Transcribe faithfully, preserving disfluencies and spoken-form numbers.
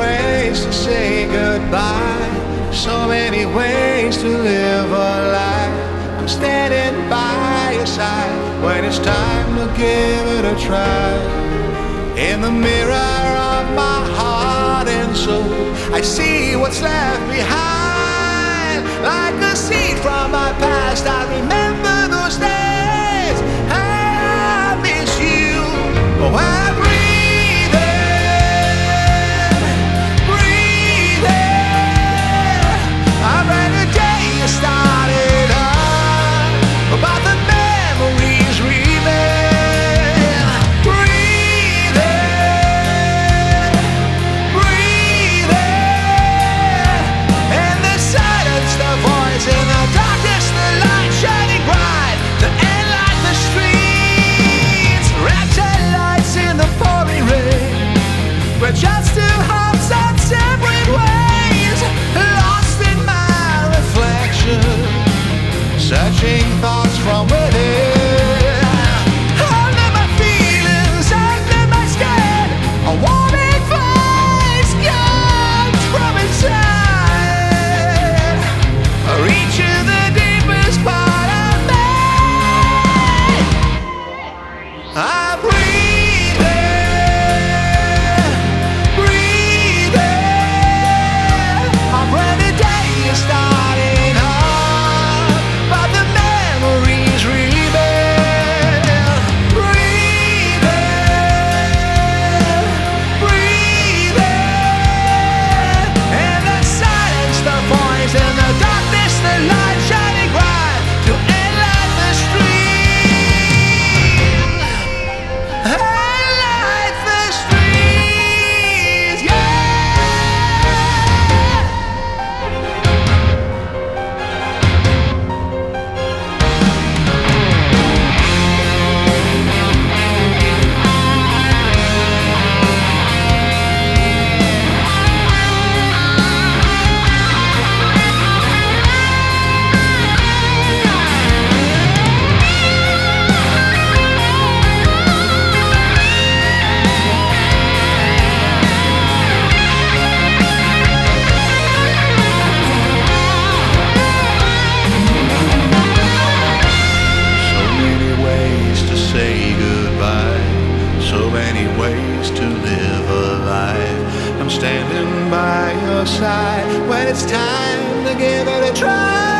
ways to say goodbye, so many ways to live a life. I'm standing by your side when it's time to give it a try. In the mirror of my heart and soul, I see what's left behind. Like a seed from my past, I remember those days. I miss you. Oh, I breathe in, breathe in. I read the day you started up, about the memories remain. Breathe in, breathe in. In the silence, the voice, in the darkness, the light shining bright to end like the streets. Ratchet lights in the pouring rain. We're just two hearts on separate ways, lost in my reflection, searching thoughts from within. Under my feelings, under my skin, a warning voice comes from inside, reaching the deepest part of me. I breathe in, breathe in. I'm ready the day you started up, but the memories remain. Breathe in, breathe in. In the silence, the voice, in the darkness, the light shining bright to end like the street. End like the streets, yeah. So many ways to say goodbye, so many ways to live a life. I'm standing by your side when it's time to give it a try.